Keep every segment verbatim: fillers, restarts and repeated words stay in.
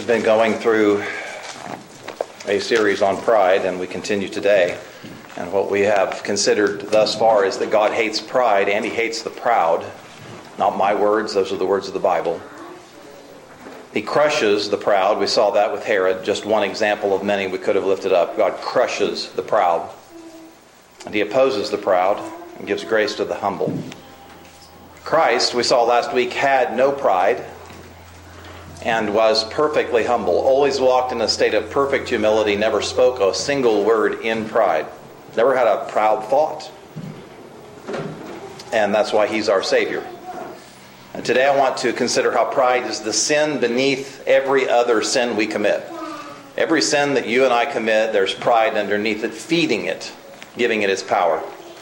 We've been going through a series on pride, and we continue today. And what we have considered thus far is that God hates pride and He hates the proud. Not my words, those are the words of the Bible. He crushes the proud. We saw that with Herod, just one example of many we could have lifted up. God crushes the proud. And He opposes the proud and gives grace to the humble. Christ, we saw last week, had no pride and was perfectly humble. Always walked in a state of perfect humility, never spoke a single word in pride. Never had a proud thought. And that's why He's our Savior. And today I want to consider how pride is the sin beneath every other sin we commit. Every sin that you and I commit, there's pride underneath it, feeding it, giving it its power.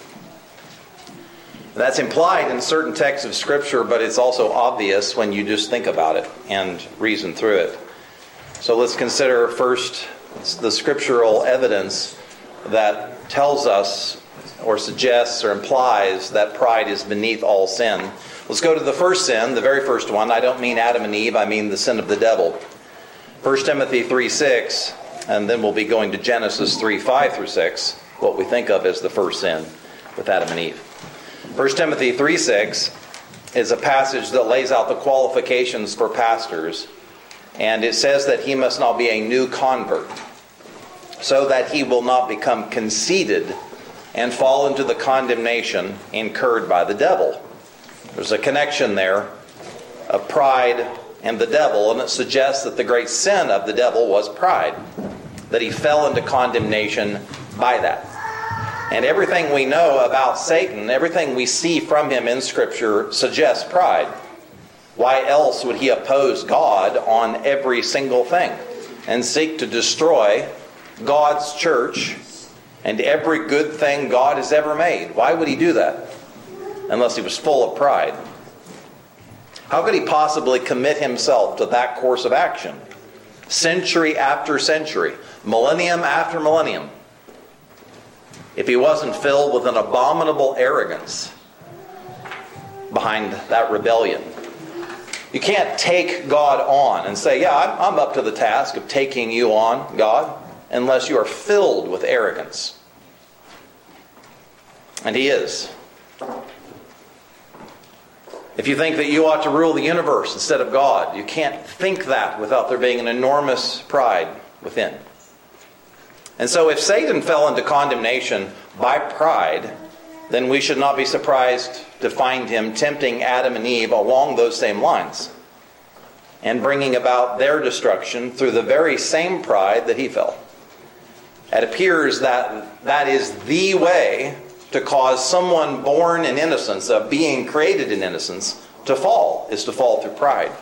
That's implied in certain texts of Scripture, but it's also obvious when you just think about it and reason through it. So let's consider first the scriptural evidence that tells us or suggests or implies that pride is beneath all sin. Let's go to the first sin, the very first one. I don't mean Adam and Eve, I mean the sin of the devil. First Timothy three six, and then we'll be going to Genesis three five through six, what we think of as the first sin with Adam and Eve. First Timothy three six is a passage that lays out the qualifications for pastors, and it says that he must not be a new convert, so that he will not become conceited and fall into the condemnation incurred by the devil. There's a connection there of pride and the devil, and it suggests that the great sin of the devil was pride, that he fell into condemnation by that. And everything we know about Satan, everything we see from him in Scripture suggests pride. Why else would he oppose God on every single thing and seek to destroy God's church and every good thing God has ever made? Why would he do that? Unless he was full of pride. How could he possibly commit himself to that course of action? Century after century, millennium after millennium, if he wasn't filled with an abominable arrogance behind that rebellion. You can't take God on and say, yeah, I'm, I'm up to the task of taking you on, God, unless you are filled with arrogance. And he is. If you think that you ought to rule the universe instead of God, you can't think that without there being an enormous pride within. And so if Satan fell into condemnation by pride, then we should not be surprised to find him tempting Adam and Eve along those same lines and bringing about their destruction through the very same pride that he fell. It appears that that is the way to cause someone born in innocence, of being created in innocence, to fall, is to fall through pride.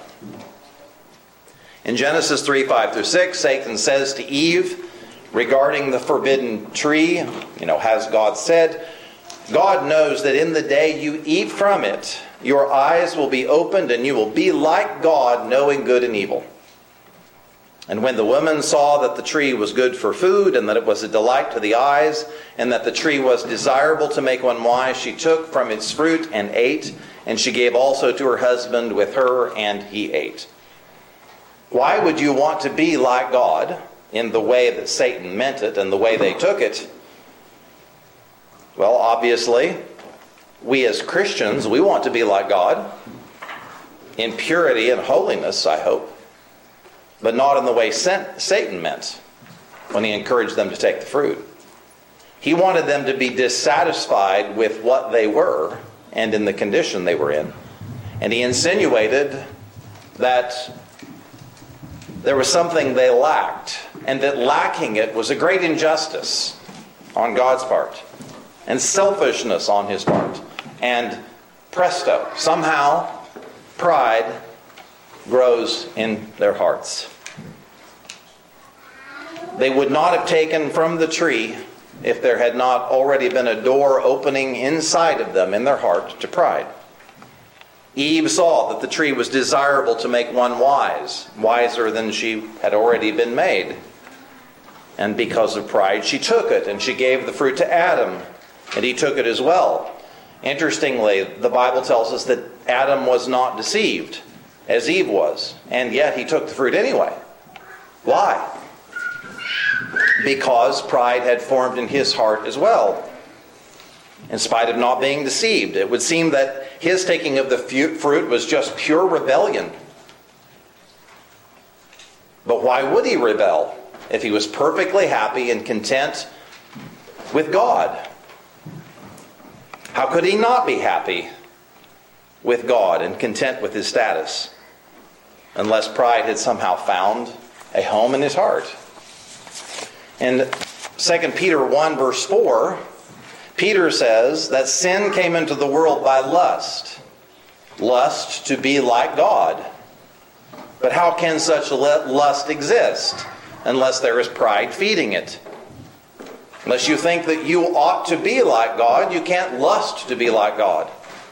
In Genesis three five through six, Satan says to Eve, regarding the forbidden tree, you know, has God said, God knows that in the day you eat from it, your eyes will be opened and you will be like God, knowing good and evil. And when the woman saw that the tree was good for food and that it was a delight to the eyes and that the tree was desirable to make one wise, she took from its fruit and ate, and she gave also to her husband with her, and he ate. Why would you want to be like God in the way that Satan meant it and the way they took it? Well, obviously, we as Christians, we want to be like God in purity and holiness, I hope, but not in the way Satan meant when he encouraged them to take the fruit. He wanted them to be dissatisfied with what they were and in the condition they were in. And he insinuated that there was something they lacked, and that lacking it was a great injustice on God's part, and selfishness on his part. And presto, somehow pride grows in their hearts. They would not have taken from the tree if there had not already been a door opening inside of them in their heart to pride. Eve saw that the tree was desirable to make one wise, wiser than she had already been made. And because of pride, she took it, and she gave the fruit to Adam, and he took it as well. Interestingly, the Bible tells us that Adam was not deceived, as Eve was, and yet he took the fruit anyway. Why? Because pride had formed in his heart as well, in spite of not being deceived. It would seem that his taking of the fruit was just pure rebellion. But why would he rebel if he was perfectly happy and content with God? How could he not be happy with God and content with his status unless pride had somehow found a home in his heart? In Second Peter one verse four, Peter says that sin came into the world by lust. Lust to be like God. But how can such lust exist unless there is pride feeding it? Unless you think that you ought to be like God, you can't lust to be like God.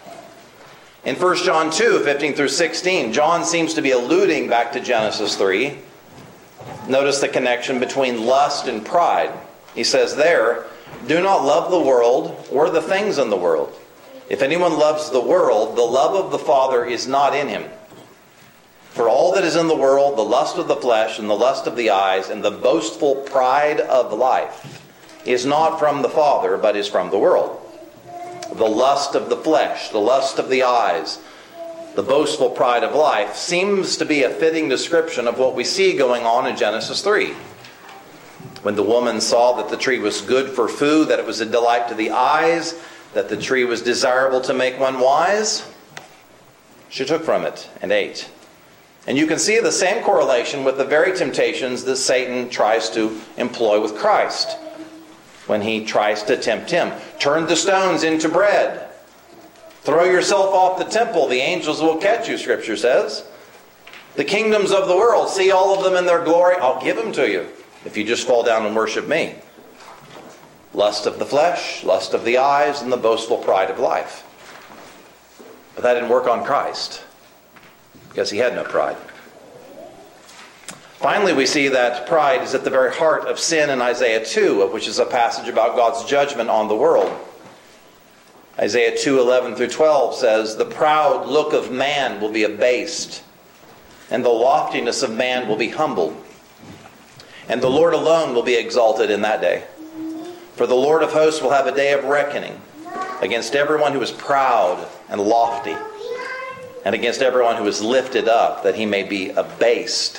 In First John two, fifteen through sixteen, John seems to be alluding back to Genesis three. Notice the connection between lust and pride. He says there, "Do not love the world or the things in the world. If anyone loves the world, the love of the Father is not in him. For all that is in the world, the lust of the flesh and the lust of the eyes and the boastful pride of life is not from the Father, but is from the world." The lust of the flesh, the lust of the eyes, the boastful pride of life seems to be a fitting description of what we see going on in Genesis three. When the woman saw that the tree was good for food, that it was a delight to the eyes, that the tree was desirable to make one wise, she took from it and ate. And you can see the same correlation with the very temptations that Satan tries to employ with Christ when he tries to tempt him. Turn the stones into bread. Throw yourself off the temple. The angels will catch you, Scripture says. The kingdoms of the world, see all of them in their glory. I'll give them to you if you just fall down and worship me. Lust of the flesh, lust of the eyes, and the boastful pride of life. But that didn't work on Christ, because he had no pride. Finally, we see that pride is at the very heart of sin in Isaiah two, which is a passage about God's judgment on the world. Isaiah two, eleven through twelve says, "The proud look of man will be abased, and the loftiness of man will be humbled. And the Lord alone will be exalted in that day. For the Lord of hosts will have a day of reckoning against everyone who is proud and lofty, and against everyone who is lifted up, that he may be abased."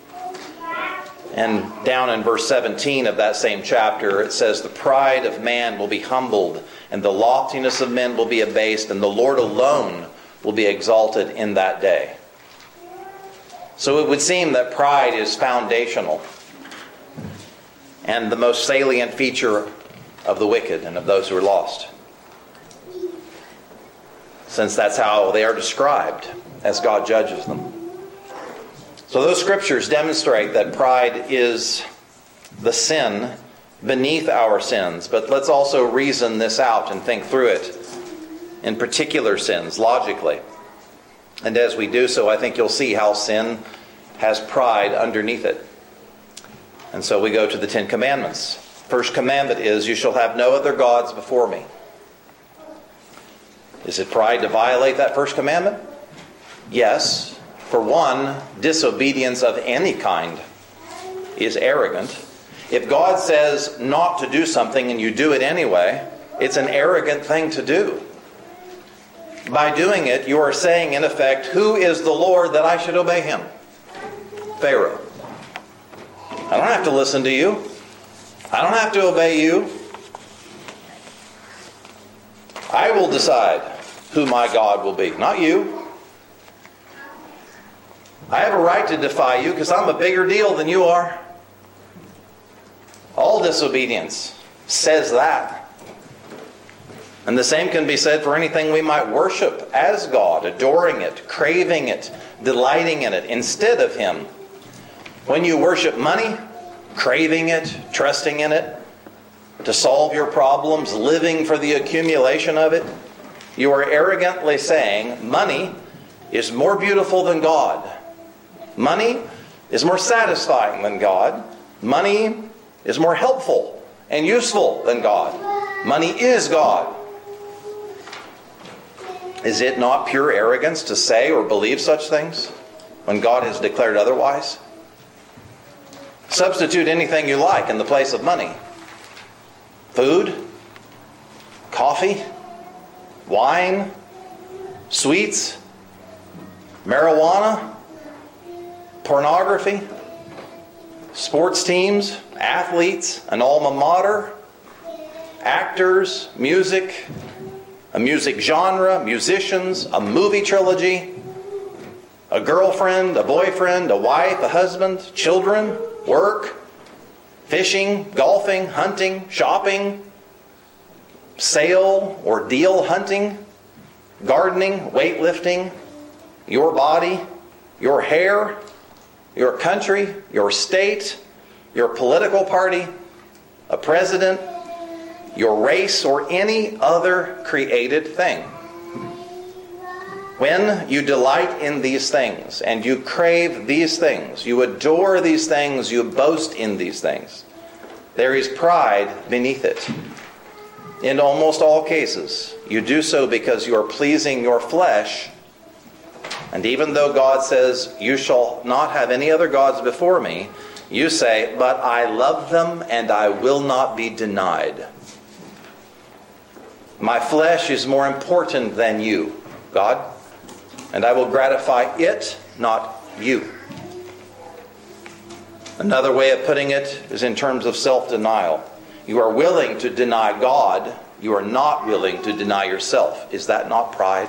And down in verse seventeen of that same chapter, it says, "The pride of man will be humbled, and the loftiness of men will be abased, and the Lord alone will be exalted in that day." So it would seem that pride is foundational and the most salient feature of the wicked and of those who are lost, since that's how they are described as God judges them. So those scriptures demonstrate that pride is the sin beneath our sins. But let's also reason this out and think through it in particular sins, logically. And as we do so, I think you'll see how sin has pride underneath it. And so we go to the Ten Commandments. First commandment is, "You shall have no other gods before me." Is it pride to violate that first commandment? Yes. For one, disobedience of any kind is arrogant. If God says not to do something and you do it anyway, it's an arrogant thing to do. By doing it, you are saying, in effect, "Who is the Lord that I should obey him?" Pharaoh. I don't have to listen to you. I don't have to obey you. I will decide who my God will be, not you. I have a right to defy you because I'm a bigger deal than you are. All disobedience says that. And the same can be said for anything we might worship as God, adoring it, craving it, delighting in it, instead of him. When you worship money, craving it, trusting in it, to solve your problems, living for the accumulation of it, you are arrogantly saying money is more beautiful than God. Money is more satisfying than God. Money is more helpful and useful than God. Money is God. Is it not pure arrogance to say or believe such things when God has declared otherwise? Substitute anything you like in the place of money. Food, coffee, wine, sweets, marijuana, pornography, sports teams, athletes, an alma mater, actors, music, a music genre, musicians, a movie trilogy, a girlfriend, a boyfriend, a wife, a husband, children, work, fishing, golfing, hunting, shopping, sale or deal hunting, gardening, weightlifting, your body, your hair, your country, your state, your political party, a president, your race, or any other created thing. When you delight in these things and you crave these things, you adore these things, you boast in these things, there is pride beneath it. In almost all cases, you do so because you are pleasing your flesh. And even though God says, you shall not have any other gods before me, you say, but I love them and I will not be denied. My flesh is more important than you, God, and I will gratify it, not you. Another way of putting it is in terms of self-denial. You are willing to deny God. You are not willing to deny yourself. Is that not pride?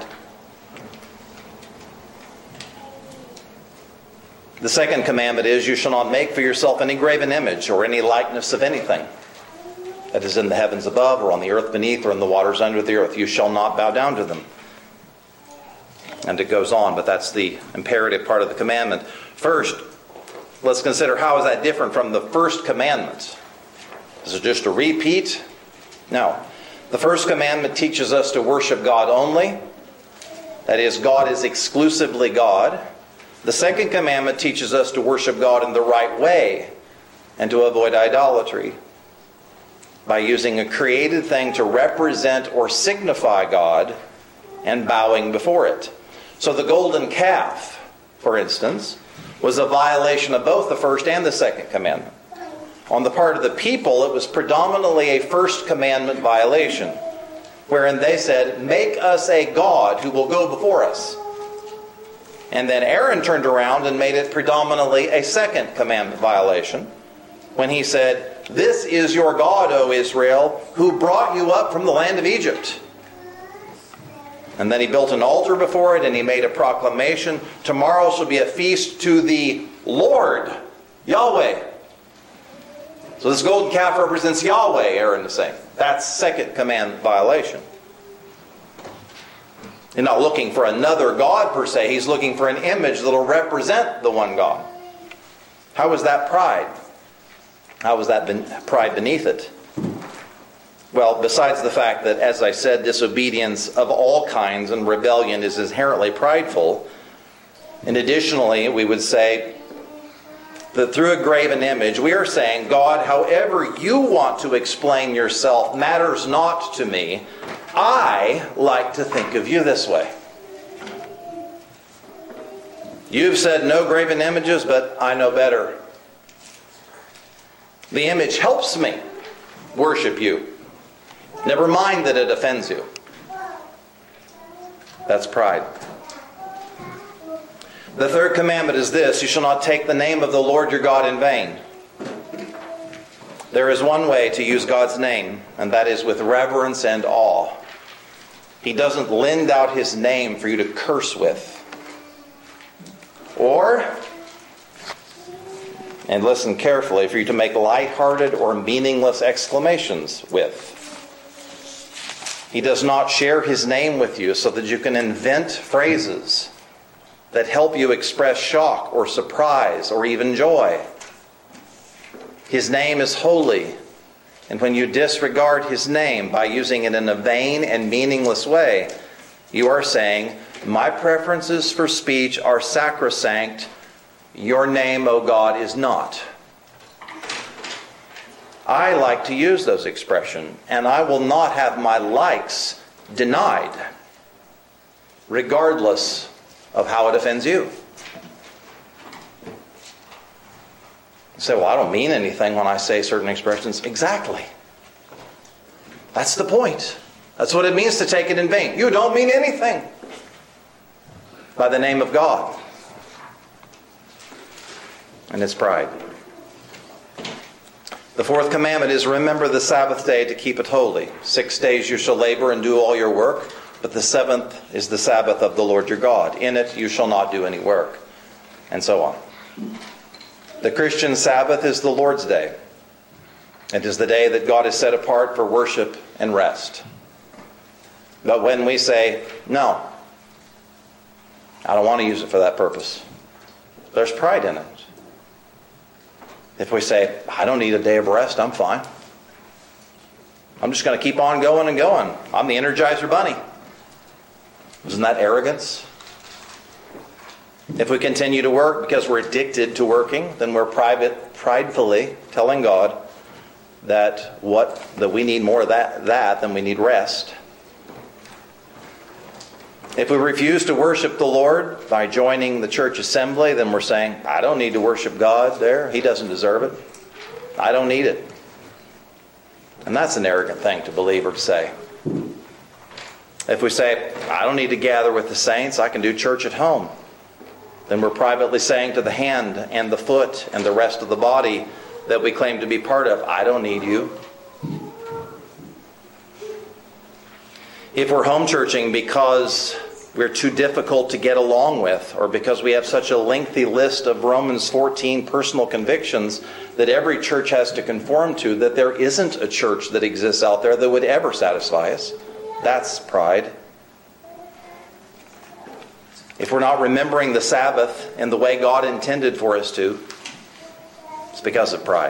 The second commandment is, you shall not make for yourself any graven image or any likeness of anything that is in the heavens above or on the earth beneath or in the waters under the earth. You shall not bow down to them. And it goes on, but that's the imperative part of the commandment. First, let's consider how is that different from the first commandment. Is it just a repeat? No. The first commandment teaches us to worship God only. That is, God is exclusively God. The second commandment teaches us to worship God in the right way and to avoid idolatry by using a created thing to represent or signify God and bowing before it. So the golden calf, for instance, was a violation of both the first and the second commandment. On the part of the people, it was predominantly a first commandment violation, wherein they said, make us a God who will go before us. And then Aaron turned around and made it predominantly a second commandment violation, when he said, this is your God, O Israel, who brought you up from the land of Egypt. And then he built an altar before it, and he made a proclamation, tomorrow shall be a feast to the Lord, Yahweh. So this golden calf represents Yahweh, Aaron is saying. That's second commandment violation. He's not looking for another God per se. He's looking for an image that will represent the one God. How is that pride? How is that ben- pride beneath it? Well, besides the fact that, as I said, disobedience of all kinds and rebellion is inherently prideful, and additionally, we would say that through a graven image, we are saying, God, however you want to explain yourself matters not to me. I like to think of you this way. You've said no graven images, but I know better. The image helps me worship you. Never mind that it offends you. That's pride. The third commandment is this: you shall not take the name of the Lord your God in vain. There is one way to use God's name, and that is with reverence and awe. He doesn't lend out his name for you to curse with. Or, and listen carefully, for you to make lighthearted or meaningless exclamations with. He does not share his name with you so that you can invent phrases that help you express shock or surprise or even joy. His name is holy, and when you disregard his name by using it in a vain and meaningless way, you are saying, my preferences for speech are sacrosanct. Your name, O God, is not. I like to use those expressions, and I will not have my likes denied, regardless of how it offends you. say, well, I don't mean anything when I say certain expressions. Exactly. That's the point. That's what it means to take it in vain. You don't mean anything by the name of God. And it's pride. The fourth commandment is, remember the Sabbath day to keep it holy. Six days you shall labor and do all your work, but the seventh is the Sabbath of the Lord your God. In it you shall not do any work. And so on. The Christian Sabbath is the Lord's day. It is the day that God has set apart for worship and rest. But when we say, no, I don't want to use it for that purpose, there's pride in it. If we say, I don't need a day of rest, I'm fine. I'm just going to keep on going and going. I'm the Energizer Bunny. Isn't that arrogance? If we continue to work because we're addicted to working, then we're private, pridefully telling God that what that we need more of that, that than we need rest. If we refuse to worship the Lord by joining the church assembly, then we're saying, I don't need to worship God there. He doesn't deserve it. I don't need it. And that's an arrogant thing to believe or to say. If we say, I don't need to gather with the saints, I can do church at home, then we're privately saying to the hand and the foot and the rest of the body that we claim to be part of, I don't need you. If we're home churching because we're too difficult to get along with, or because we have such a lengthy list of Romans fourteen personal convictions that every church has to conform to, that there isn't a church that exists out there that would ever satisfy us, that's pride. If we're not remembering the Sabbath in the way God intended for us to, it's because of pride.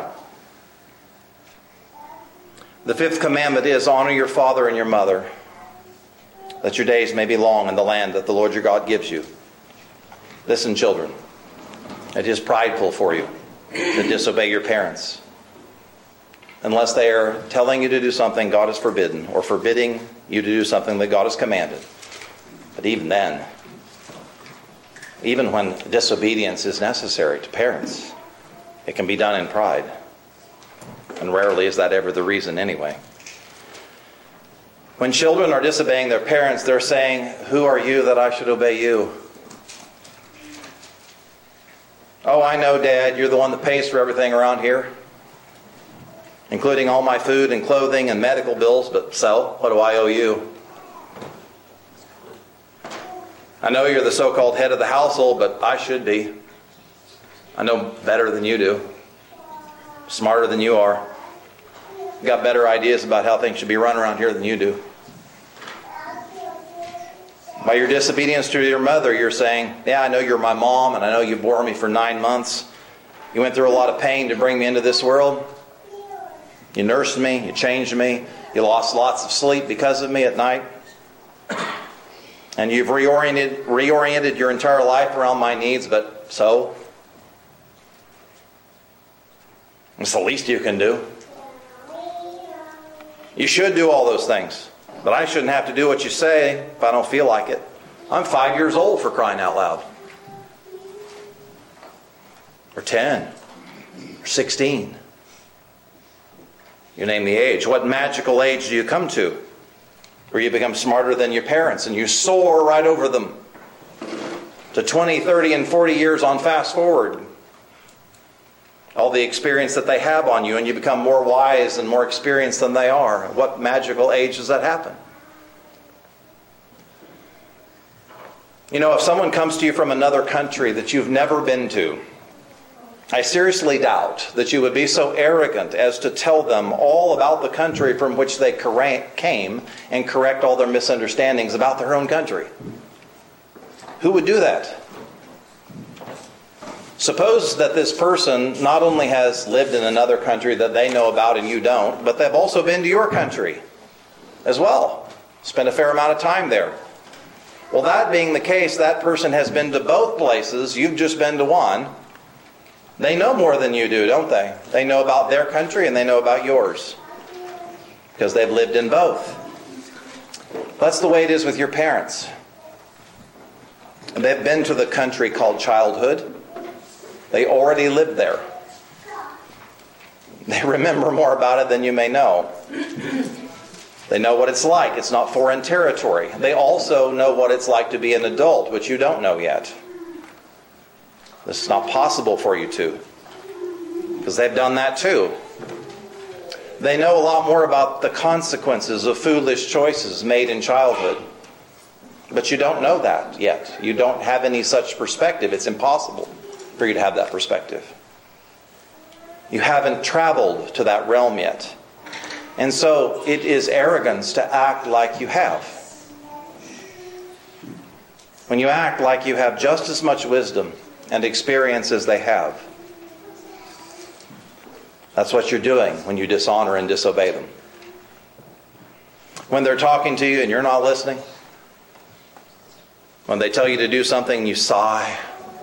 The fifth commandment is, honor your father and your mother, that your days may be long in the land that the Lord your God gives you. Listen, children, it is prideful for you to disobey your parents, unless they are telling you to do something God has forbidden, or forbidding you to do something that God has commanded. But even then, even when disobedience is necessary to parents, it can be done in pride. And rarely is that ever the reason anyway. When children are disobeying their parents, they're saying, who are you that I should obey you? Oh, I know, Dad, you're the one that pays for everything around here, including all my food and clothing and medical bills, but so, what do I owe you? I know you're the so-called head of the household, but I should be. I know better than you do. Smarter than you are. Got better ideas about how things should be run around here than you do. By your disobedience to your mother, you're saying, yeah, I know you're my mom, and I know you bore me for nine months. You went through a lot of pain to bring me into this world. You nursed me, you changed me, you lost lots of sleep because of me at night. And you've reoriented, reoriented your entire life around my needs, but so? It's the least you can do. You should do all those things, but I shouldn't have to do what you say if I don't feel like it. I'm five years old, for crying out loud. Or ten. Or sixteen. You name the age. What magical age do you come to where you become smarter than your parents and you soar right over them to twenty, thirty, and forty years on fast forward? All the experience that they have on you, and you become more wise and more experienced than they are. What magical age does that happen? You know, if someone comes to you from another country that you've never been to, I seriously doubt that you would be so arrogant as to tell them all about the country from which they came and correct all their misunderstandings about their own country. Who would do that? Suppose that this person not only has lived in another country that they know about and you don't, but they've also been to your country as well. Spent a fair amount of time there. Well, that being the case, that person has been to both places. You've just been to one. They know more than you do, don't they? They know about their country and they know about yours, because they've lived in both. That's the way it is with your parents. They've been to the country called childhood. They already lived there. They remember more about it than you may know. They know what it's like. It's not foreign territory. They also know what it's like to be an adult, which you don't know yet. This is not possible for you to, because they've done that too. They know a lot more about the consequences of foolish choices made in childhood. But you don't know that yet. You don't have any such perspective. It's impossible for you to have that perspective. You haven't traveled to that realm yet. And so it is arrogance to act like you have. When you act like you have just as much wisdom and experience as they have, that's what you're doing when you dishonor and disobey them. When they're talking to you and you're not listening, when they tell you to do something, you sigh.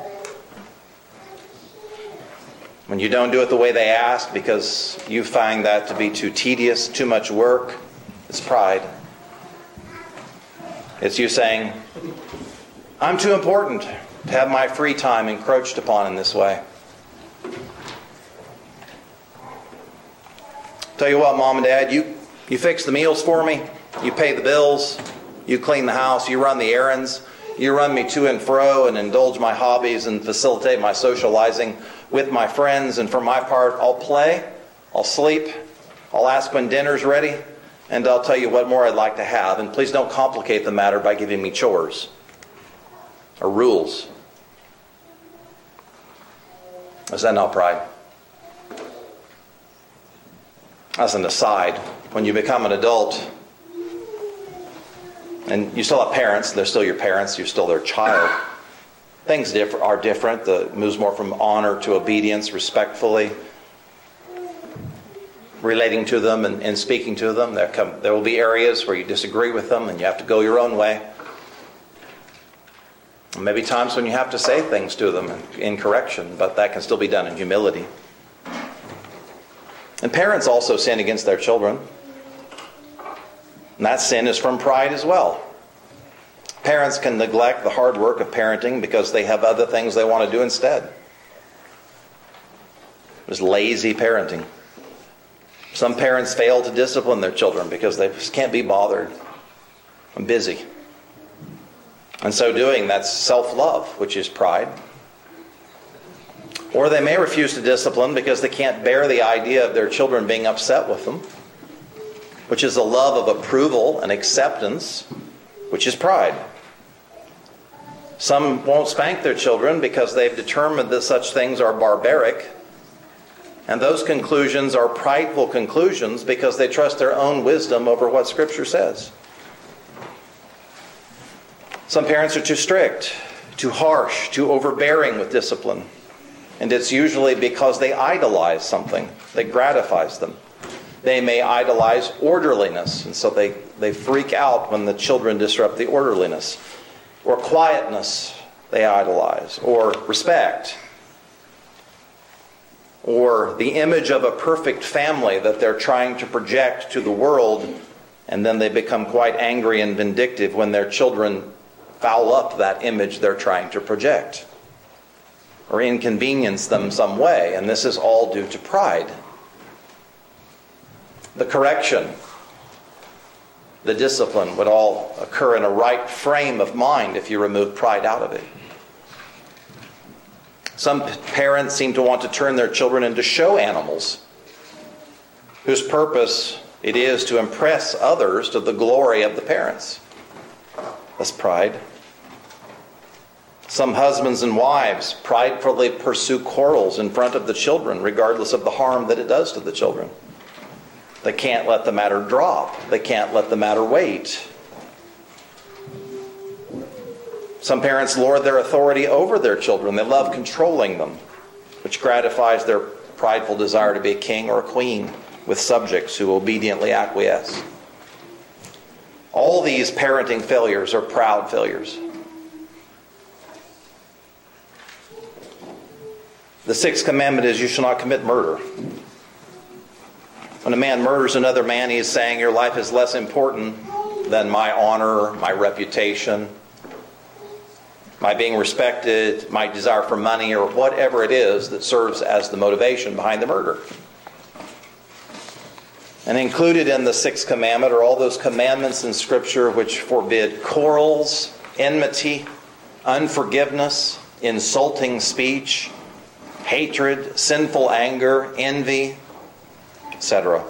When you don't do it the way they ask because you find that to be too tedious, too much work, it's pride. It's you saying, I'm too important to have my free time encroached upon in this way. Tell you what, Mom and Dad, you, you fix the meals for me, you pay the bills, you clean the house, you run the errands, you run me to and fro and indulge my hobbies and facilitate my socializing with my friends, and for my part, I'll play, I'll sleep, I'll ask when dinner's ready, and I'll tell you what more I'd like to have. And please don't complicate the matter by giving me chores or rules. Is that not pride? As an aside, when you become an adult, and you still have parents, they're still your parents, you're still their child, things differ, are different. It moves more from honor to obedience, respectfully, relating to them and, and speaking to them. There, come, there will be areas where you disagree with them and you have to go your own way. Maybe times when you have to say things to them in, in correction, but that can still be done in humility. And parents also sin against their children. And that sin is from pride as well. Parents can neglect the hard work of parenting because they have other things they want to do instead. There's lazy parenting. Some parents fail to discipline their children because they just can't be bothered. I'm busy. And so doing, that's self-love, which is pride. Or they may refuse to discipline because they can't bear the idea of their children being upset with them, which is a love of approval and acceptance, which is pride. Some won't spank their children because they've determined that such things are barbaric. And those conclusions are prideful conclusions because they trust their own wisdom over what Scripture says. Some parents are too strict, too harsh, too overbearing with discipline. And it's usually because they idolize something that gratifies them. They may idolize orderliness, and so they, they freak out when the children disrupt the orderliness. Or quietness, they idolize. Or respect. Or the image of a perfect family that they're trying to project to the world, and then they become quite angry and vindictive when their children foul up that image they're trying to project, or inconvenience them some way, and this is all due to pride. The correction, the discipline would all occur in a right frame of mind if you remove pride out of it. Some parents seem to want to turn their children into show animals, whose purpose it is to impress others to the glory of the parents. That's pride. Some husbands and wives pridefully pursue quarrels in front of the children, regardless of the harm that it does to the children. They can't let the matter drop. They can't let the matter wait. Some parents lord their authority over their children. They love controlling them, which gratifies their prideful desire to be a king or a queen with subjects who obediently acquiesce. All these parenting failures are proud failures. The sixth commandment is, you shall not commit murder. When a man murders another man, he is saying, your life is less important than my honor, my reputation, my being respected, my desire for money, or whatever it is that serves as the motivation behind the murder. And included in the sixth commandment are all those commandments in Scripture which forbid quarrels, enmity, unforgiveness, insulting speech, hatred, sinful anger, envy, et cetera.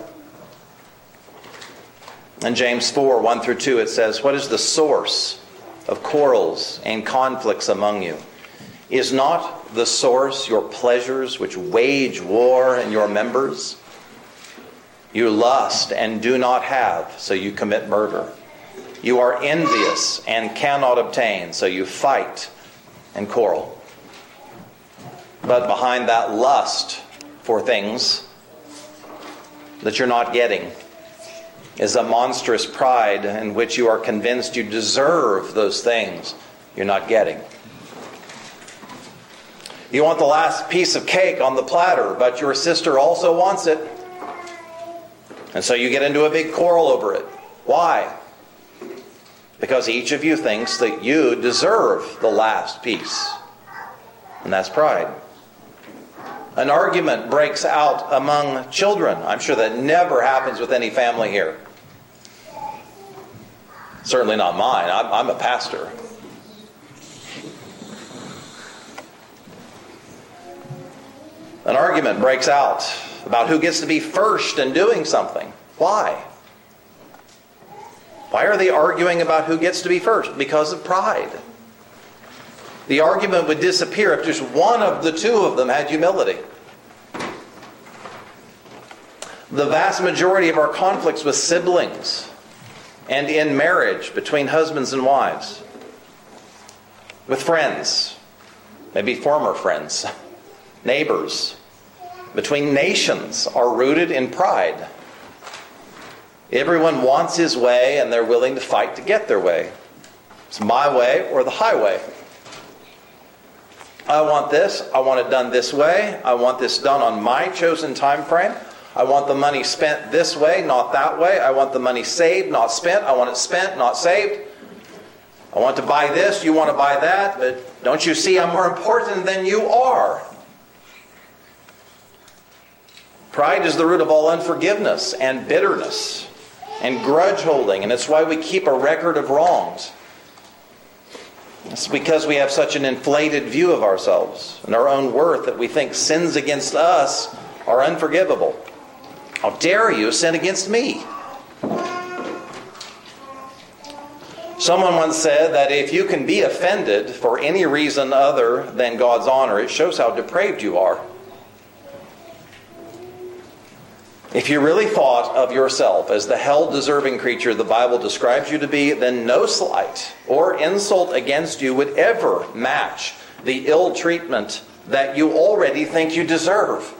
In James four, one through two, it says, "What is the source of quarrels and conflicts among you? Is not the source your pleasures which wage war in your members? You lust and do not have, so you commit murder. You are envious and cannot obtain, so you fight and quarrel." But behind that lust for things that you're not getting is a monstrous pride in which you are convinced you deserve those things you're not getting. You want the last piece of cake on the platter, but your sister also wants it. And so you get into a big quarrel over it. Why? Because each of you thinks that you deserve the last piece. And that's pride. An argument breaks out among children. I'm sure that never happens with any family here. Certainly not mine. I'm, I'm a pastor. An argument breaks out about who gets to be first in doing something. Why? Why are they arguing about who gets to be first? Because of pride. The argument would disappear if just one of the two of them had humility. The vast majority of our conflicts with siblings and in marriage between husbands and wives, with friends, maybe former friends, neighbors, between nations, are rooted in pride. Everyone wants his way and they're willing to fight to get their way. It's my way or the highway. I want this. I want it done this way. I want this done on my chosen time frame. I want the money spent this way, not that way. I want the money saved, not spent. I want it spent, not saved. I want to buy this. You want to buy that. But don't you see I'm more important than you are? Pride is the root of all unforgiveness and bitterness and grudge holding. And it's why we keep a record of wrongs. It's because we have such an inflated view of ourselves and our own worth that we think sins against us are unforgivable. How dare you sin against me? Someone once said that if you can be offended for any reason other than God's honor, it shows how depraved you are. If you really thought of yourself as the hell-deserving creature the Bible describes you to be, then no slight or insult against you would ever match the ill treatment that you already think you deserve.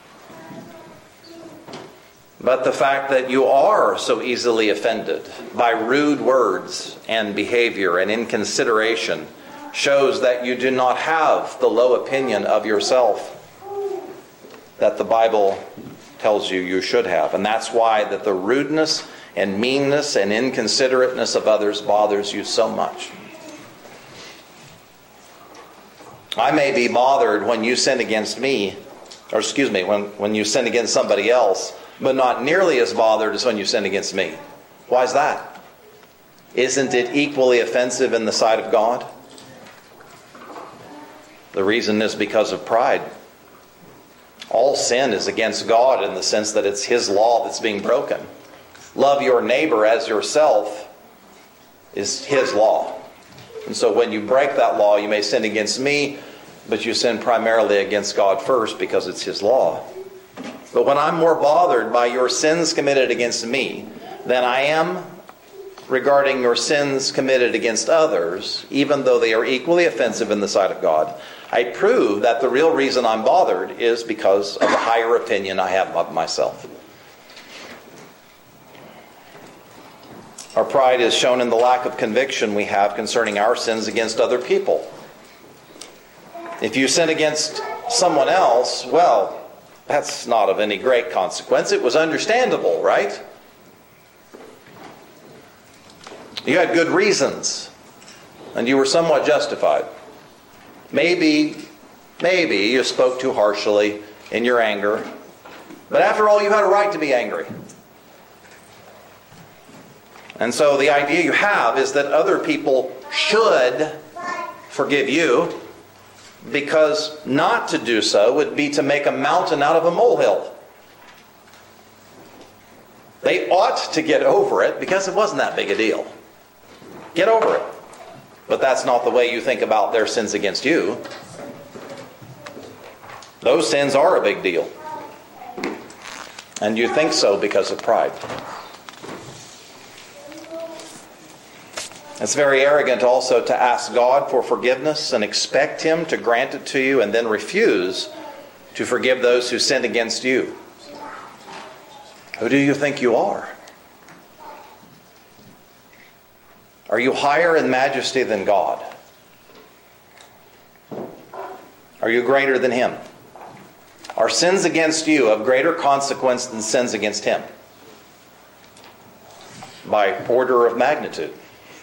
But the fact that you are so easily offended by rude words and behavior and inconsideration shows that you do not have the low opinion of yourself that the Bible tells you you should have. And that's why that the rudeness and meanness and inconsiderateness of others bothers you so much. I may be bothered when you sin against me, or excuse me, when, when you sin against somebody else, but not nearly as bothered as when you sin against me. Why is that? Isn't it equally offensive in the sight of God? The reason is because of pride. All sin is against God in the sense that it's His law that's being broken. Love your neighbor as yourself is His law. And so when you break that law, you may sin against me, but you sin primarily against God first because it's His law. But when I'm more bothered by your sins committed against me than I am regarding your sins committed against others, even though they are equally offensive in the sight of God, I prove that the real reason I'm bothered is because of the higher opinion I have of myself. Our pride is shown in the lack of conviction we have concerning our sins against other people. If you sin against someone else, well, that's not of any great consequence. It was understandable, right? You had good reasons, and you were somewhat justified. Maybe, maybe you spoke too harshly in your anger. But after all, you had a right to be angry. And so the idea you have is that other people should forgive you, because not to do so would be to make a mountain out of a molehill. They ought to get over it because it wasn't that big a deal. Get over it. But that's not the way you think about their sins against you. Those sins are a big deal. And you think so because of pride. It's very arrogant also to ask God for forgiveness and expect Him to grant it to you and then refuse to forgive those who sinned against you. Who do you think you are? Are you higher in majesty than God? Are you greater than Him? Are sins against you of greater consequence than sins against Him? By order of magnitude.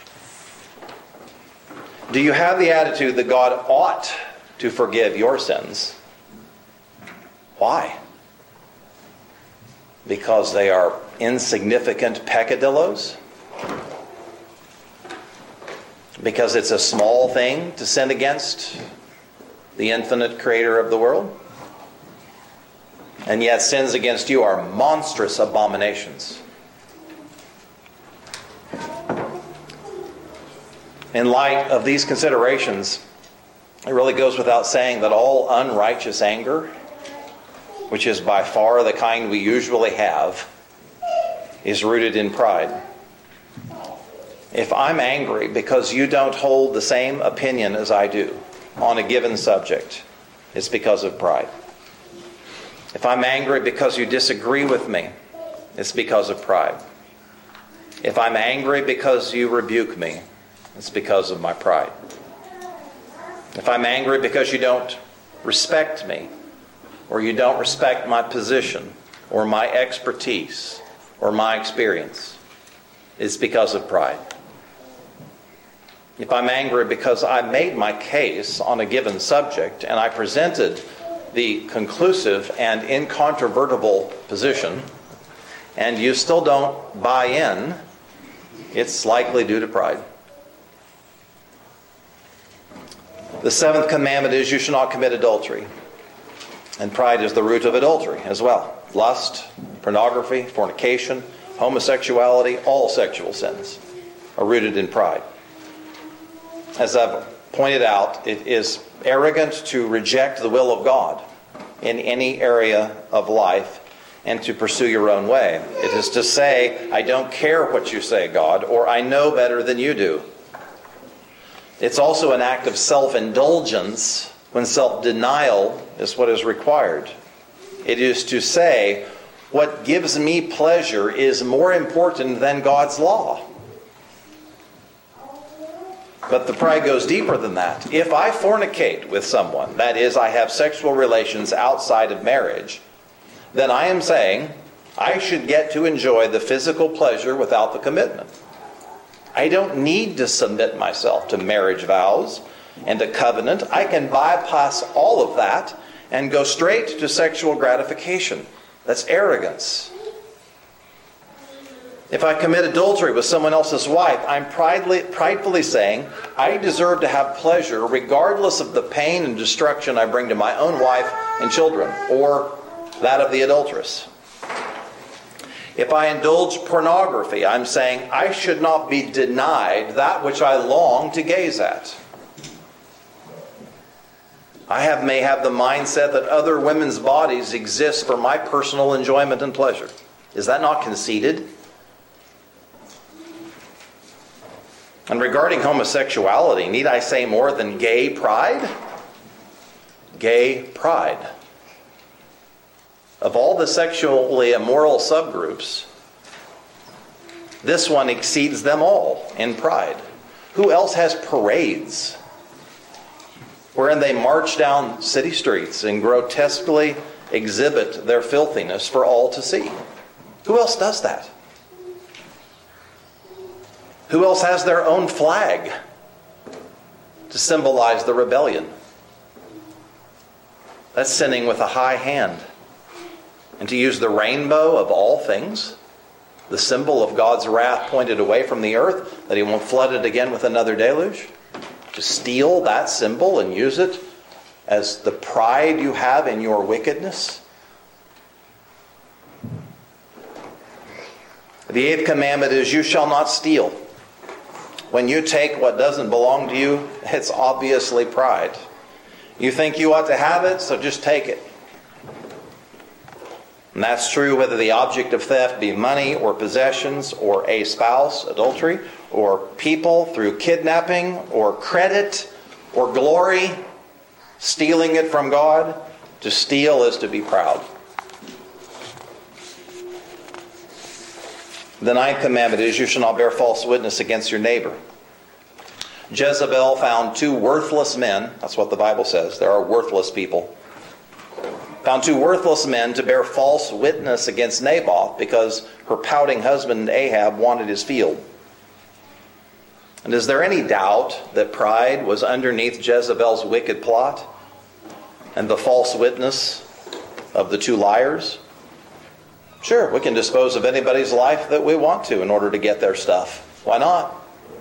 Do you have the attitude that God ought to forgive your sins? Why? Because they are insignificant peccadillos? Because it's a small thing to sin against the infinite creator of the world? And yet sins against you are monstrous abominations. In light of these considerations, it really goes without saying that all unrighteous anger, which is by far the kind we usually have, is rooted in pride. If I'm angry because you don't hold the same opinion as I do on a given subject, it's because of pride. If I'm angry because you disagree with me, it's because of pride. If I'm angry because you rebuke me, it's because of my pride. If I'm angry because you don't respect me, or you don't respect my position, or my expertise, or my experience, it's because of pride. If I'm angry because I made my case on a given subject and I presented the conclusive and incontrovertible position, and you still don't buy in, it's likely due to pride. The seventh commandment is you shall not commit adultery. And pride is the root of adultery as well. Lust, pornography, fornication, homosexuality, all sexual sins are rooted in pride. As I've pointed out, it is arrogant to reject the will of God in any area of life and to pursue your own way. It is to say, I don't care what you say, God, or I know better than you do. It's also an act of self-indulgence when self-denial is what is required. It is to say, what gives me pleasure is more important than God's law. But the pride goes deeper than that. If I fornicate with someone, that is, I have sexual relations outside of marriage, then I am saying I should get to enjoy the physical pleasure without the commitment. I don't need to submit myself to marriage vows and a covenant. I can bypass all of that and go straight to sexual gratification. That's arrogance. If I commit adultery with someone else's wife, I'm pridefully, pridefully saying, I deserve to have pleasure regardless of the pain and destruction I bring to my own wife and children, or that of the adulteress. If I indulge pornography, I'm saying I should not be denied that which I long to gaze at. I have, may have the mindset that other women's bodies exist for my personal enjoyment and pleasure. Is that not conceited? And regarding homosexuality, need I say more than gay pride? Gay pride. Of all the sexually immoral subgroups, this one exceeds them all in pride. Who else has parades wherein they march down city streets and grotesquely exhibit their filthiness for all to see? Who else does that? Who else has their own flag to symbolize the rebellion? That's sinning with a high hand. And to use the rainbow of all things? the symbol of God's wrath pointed away from the earth, that he won't flood it again with another deluge? To steal that symbol and use it as the pride you have in your wickedness? The eighth commandment is, you shall not steal. When you take what doesn't belong to you, it's obviously pride. You think you ought to have it, so just take it. And that's true whether the object of theft be money or possessions or a spouse, adultery, or people through kidnapping or credit or glory, stealing it from God. To steal is to be proud. The ninth commandment is, you shall not bear false witness against your neighbor. Jezebel found two worthless men. That's what the Bible says. There are worthless people. Found two worthless men to bear false witness against Naboth because her pouting husband Ahab wanted his field. And is there any doubt that pride was underneath Jezebel's wicked plot and the false witness of the two liars? Sure, we can dispose of anybody's life that we want to in order to get their stuff. Why not?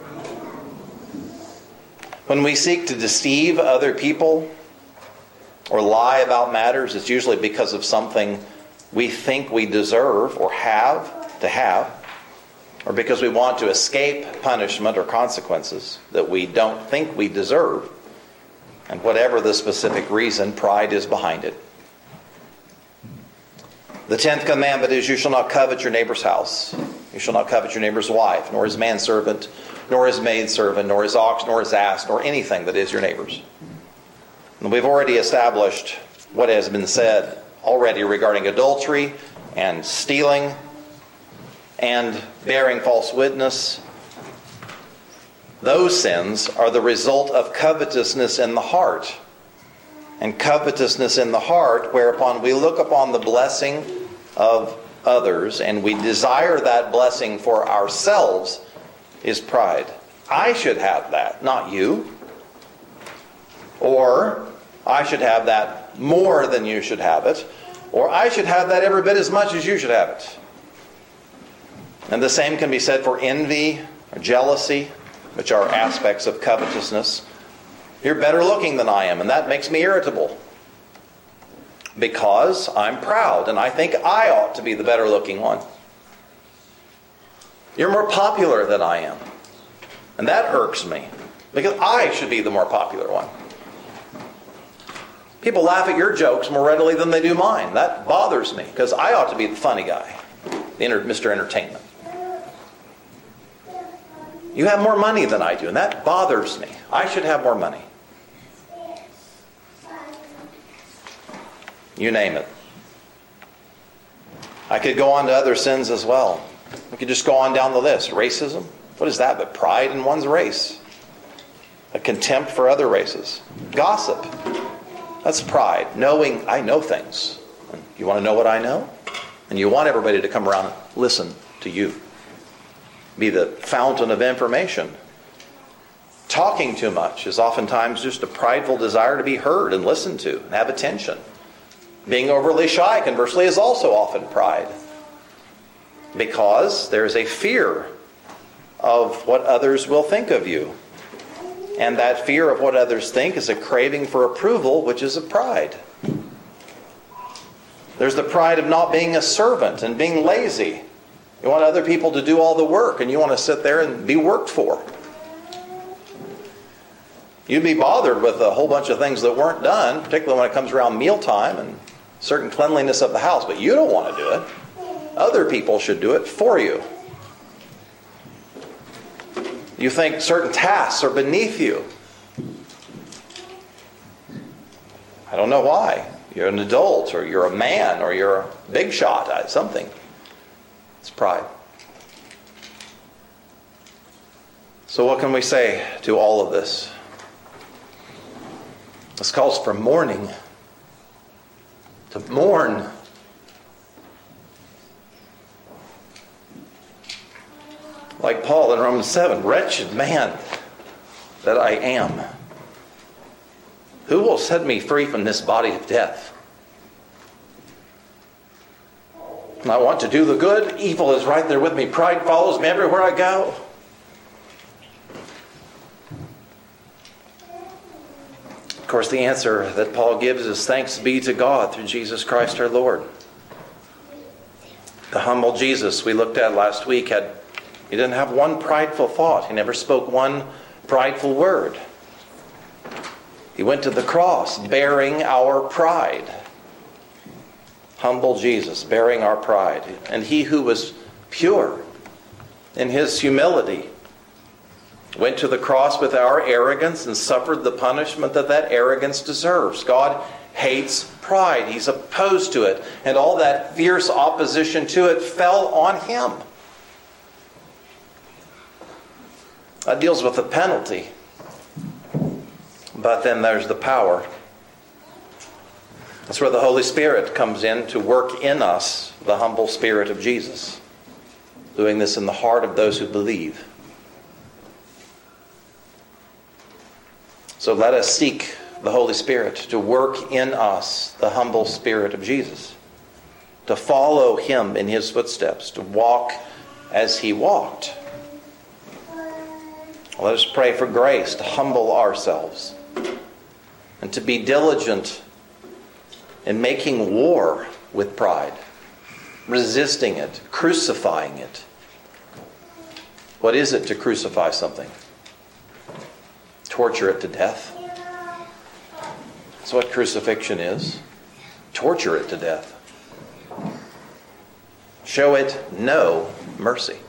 When we seek to deceive other people or lie about matters, it's usually because of something we think we deserve or have to have, or because we want to escape punishment or consequences that we don't think we deserve. And whatever the specific reason, pride is behind it. The tenth commandment is, you shall not covet your neighbor's house. You shall not covet your neighbor's wife, nor his manservant, nor his maidservant, nor his ox, nor his ass, nor anything that is your neighbor's. And we've already established what has been said already regarding adultery and stealing and bearing false witness. Those sins are the result of covetousness in the heart. And covetousness in the heart, whereupon we look upon the blessing of others and we desire that blessing for ourselves, is pride. I should have that, not you. Or, I should have that more than you should have it. Or, I should have that every bit as much as you should have it. And the same can be said for envy or jealousy, which are aspects of covetousness. You're better looking than I am, and that makes me irritable. Because I'm proud, and I think I ought to be the better looking one. You're more popular than I am, and that irks me, because I should be the more popular one. People laugh at your jokes more readily than they do mine. That bothers me, because I ought to be the funny guy, Mister Entertainment. You have more money than I do, and that bothers me. I should have more money. You name it. I could go on to other sins as well. We could just go on down the list. Racism. What is that but pride in one's race? A contempt for other races. Gossip. That's pride. Knowing I know things. You want to know what I know? And you want everybody to come around and listen to you. Be the fountain of information. Talking too much is oftentimes just a prideful desire to be heard and listened to and have attention. Being overly shy, conversely, is also often pride. Because there's a fear of what others will think of you. And that fear of what others think is a craving for approval, which is a pride. There's the pride of not being a servant and being lazy. You want other people to do all the work, and you want to sit there and be worked for. You'd be bothered with a whole bunch of things that weren't done, particularly when it comes around mealtime and certain cleanliness of the house, but you don't want to do it. Other people should do it for you. You think certain tasks are beneath you. I don't know why. You're an adult, or you're a man, or you're a big shot at something. It's pride. So what can we say to all of this? This calls for mourning. To mourn. Like Paul in Romans seven, wretched man that I am. Who will set me free from this body of death? I want to do the good. Evil is right there with me. Pride follows me everywhere I go. Of course, the answer that Paul gives is thanks be to God through Jesus Christ our Lord. The humble Jesus we looked at last week, had he didn't have one prideful thought. He never spoke one prideful word. He went to the cross bearing our pride. Humble Jesus bearing our pride. And he who was pure in his humility went to the cross with our arrogance and suffered the punishment that that arrogance deserves. God hates pride. He's opposed to it. And all that fierce opposition to it fell on him. That deals with the penalty. But then there's the power. That's where the Holy Spirit comes in to work in us, the humble Spirit of Jesus. Doing this in the heart of those who believe. So let us seek the Holy Spirit to work in us the humble Spirit of Jesus. To follow him in his footsteps. To walk as he walked. Let us pray for grace to humble ourselves. And to be diligent in making war with pride. Resisting it. Crucifying it. What is it to crucify something? Torture it to death. That's what crucifixion is. Torture it to death. Show it no mercy.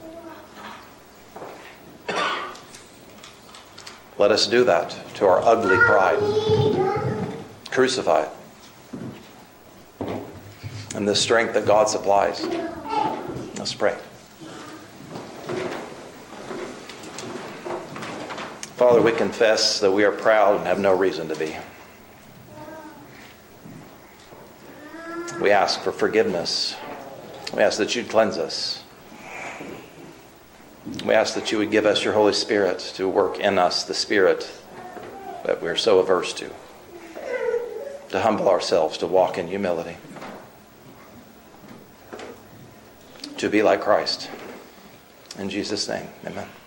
Let us do that to our ugly pride. Crucify it. And the strength that God supplies. Let's pray. Father, we confess that we are proud and have no reason to be. We ask for forgiveness. We ask that you'd cleanse us. We ask that you would give us your Holy Spirit to work in us the Spirit that we're so averse to. To humble ourselves, to walk in humility. To be like Christ. In Jesus' name, amen.